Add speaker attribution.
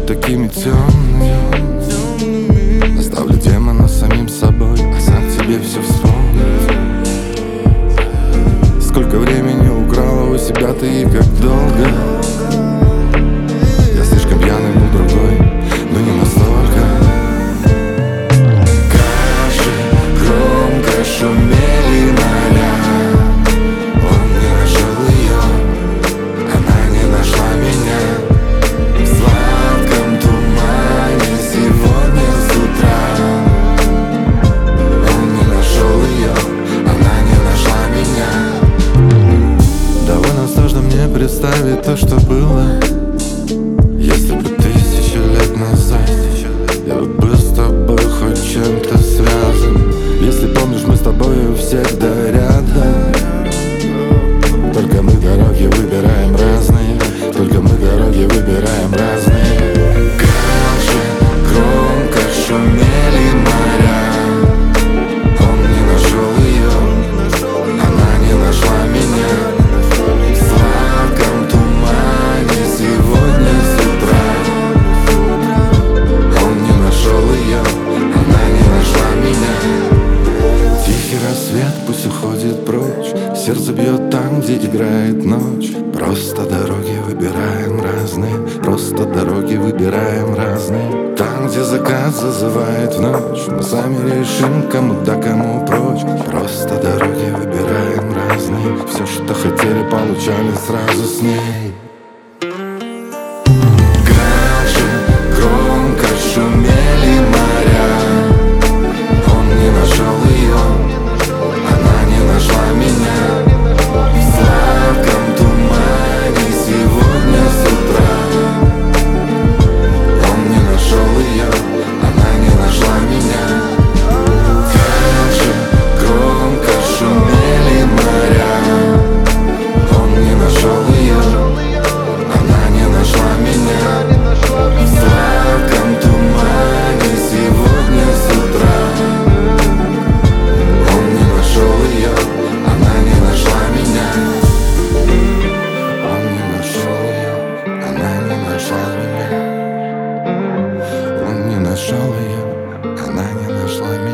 Speaker 1: такими темными. Оставлю демона самим собой, а сам тебе все вспомнить. Сколько времени украла у себя ты и как долго. Я слишком пьяный, был другой, но не настолько. Кажи, громко шумели моря. Он не нашел ее, она не нашла меня. В сладком тумане сегодня с утра. Он не нашел ее, она не нашла меня. Довольно сложно мне представить то, что было. Если бы 1000 лет назад я был с тобой хоть чем-то связан. Если помнишь, мы с тобой всегда рядом. Только мы дороги выбираем разные. Только мы дороги выбираем разные. Как же громко шумели моря. Он не нашел ее, она не нашла меня. В сладком тумане сегодня с утра. Он не нашел ее, она не нашла меня. Тихий рассвет пусть уходит прочь. Сердце бьет там, где играет ночь. Просто дороги выбираем разные. Просто дороги выбираем разные. Там, где закат зазывает в ночь, мы сами решим, кому да, кому прочь. Просто дороги выбираем разные. Все, что хотели, получали сразу с ней. Как же громко шумели моря. Он не нашел ее, она не нашла меня. В сладком тумане сегодня с утра. Он не нашел ее, она не нашла меня. Как же громко шумели моря. Он не нашел ее, она не нашла меня. В сладком тумане сегодня с утра. Он не нашел ее, она не нашла меня. Он не нашел ее, она не нашла меня. Он не нашел ее, она не нашла меня.